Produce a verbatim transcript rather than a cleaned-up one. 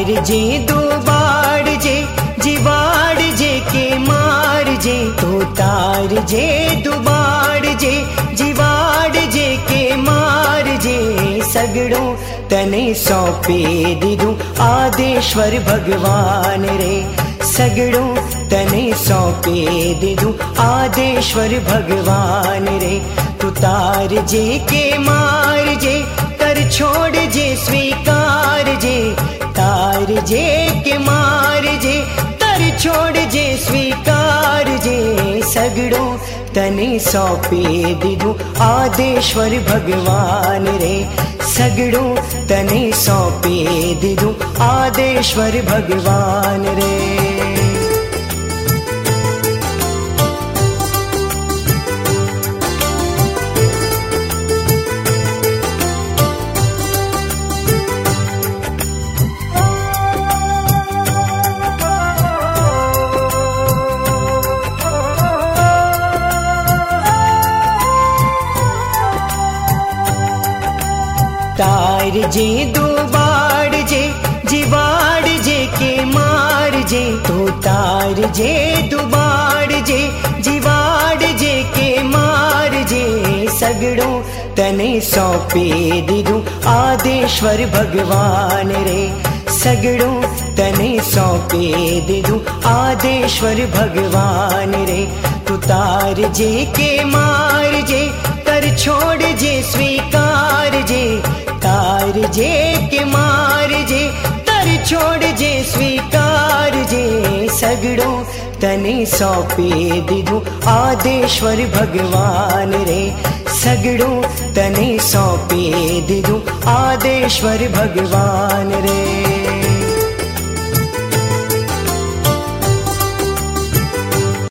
तार जे दो बाड़ जे जिवाड़ जे के मार जे तो तार जे दो बाड़ जे जिवाड़ जे के मार जे सगड़ों तने सौंपे दीदू आदेश्वर भगवान रे सगड़ों तने सौंपे दीदू आदेश्वर भगवान रे तू तार जे के मार जे कर छोड़ जे स्वीकार जे तार जे के मार जे कर छोड़ जे स्वीकार जे सगड़ों तने सौंपे दीदू आदेश्वर भगवान रे सगड़ों तने सौंपे दीदू आदेश्वर भगवान रे। तार जे दो बाड़ जे जिवाड़ जे के मार जे तो तार जे दो बाड़ जे जिवाड़ जे के मार जे सगड़ों तने सौंपे दीदू आदेश्वर भगवान रे सगड़ों तने सौंपे दीदू आदेश्वर भगवान रे तू तार जे के मार जे कर छोड़ जे स्वीकार जे तार जे के मार जे तर छोड़ जे स्वीकार जे सगड़ों तने सौंपे दीदू आदेश्वर भगवान रे सगड़ों तने सौंपे दीदू आदेश्वर भगवान रे।